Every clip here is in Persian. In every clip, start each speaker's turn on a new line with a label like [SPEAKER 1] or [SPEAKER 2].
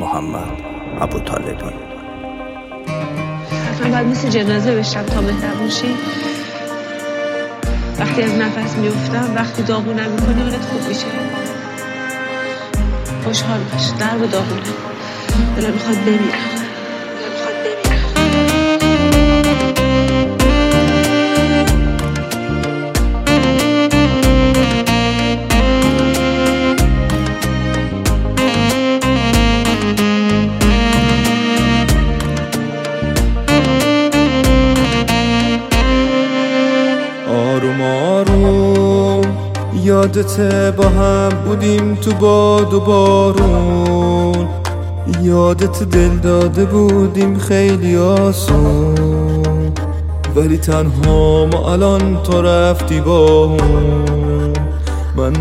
[SPEAKER 1] محمد ابوطالبی.
[SPEAKER 2] حتما باید مثل جنازه بشم تا مهربون شی. وقتی از نفس میفتم، وقتی داغونم میکنی حالت خوب میشه. خوشحال باش، در و داغونه. دلم میخواد بمیرم.
[SPEAKER 3] آروم آروم یادته با هم بودیم تو باد و بارون، یادت دل داده بودیم خیلی آسون، ولی تنها ما الان تو رفتی با هم. من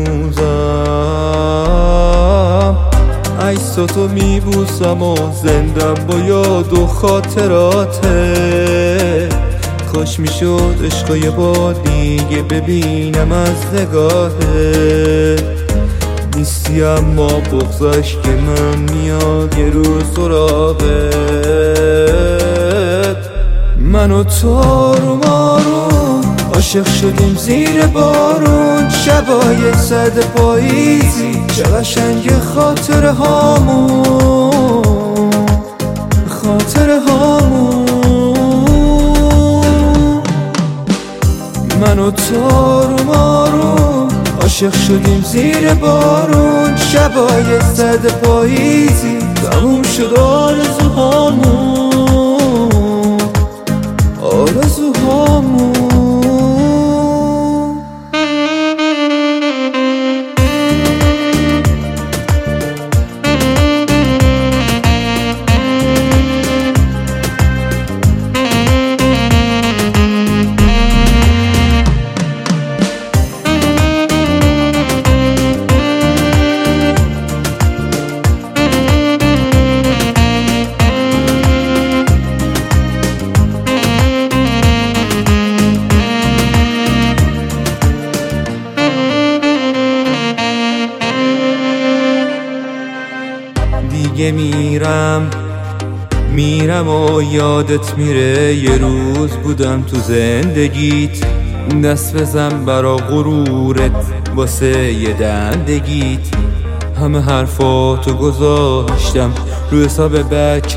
[SPEAKER 3] هنوزم عکساتو میبوسم و زندم با یاد و خاطراته. کاش میشد عشقا یه بار دیگه ببینم از نگاهت. نیستی اما بغضش که من میاد یه روز سراغت. من و تو آروم آروم عاشق شدیم زیر بارون، شبای سرد پاییزی چه قشنگ خاطره هامون، خاطره هامون. من و تو آروم آروم عاشق شدیم زیر بارون، شبای سرد پاییزی تموم شد آرزوهامون، آرزوهامون. دیگه میرم و یادت میره یه روز بودم تو زندگیت. دست بزن برا غرورت واسه یه دندگیت. همه حرفاتو گذاشتم رو حساب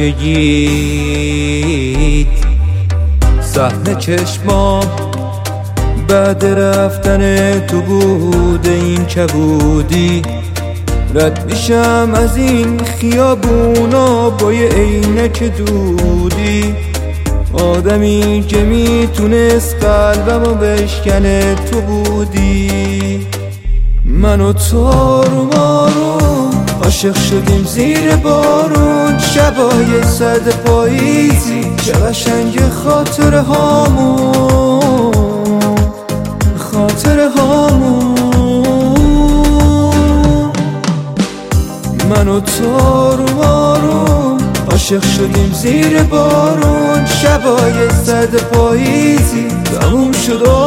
[SPEAKER 3] بچگیت. صحنه چشمام بعد رفتن تو بوده این کبودی. رد میشم از این خیابونا با یه عینک دودی. آدمی که میتونست قلبمو بشکنه تو بودی. من و تو آروم آروم عاشق شدیم زیر بارون، شبای سرد پاییزی چه قشنگ خاطره هامون، خاطره هامون. من و تو آروم آروم عاشق شدیم زیر بارون، شبای سرد پاییزی تموم شد